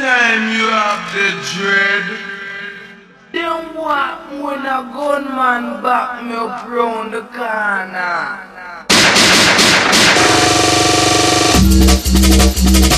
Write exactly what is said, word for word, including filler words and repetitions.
time you have the dread. Then what when a gunman back me up round the corner?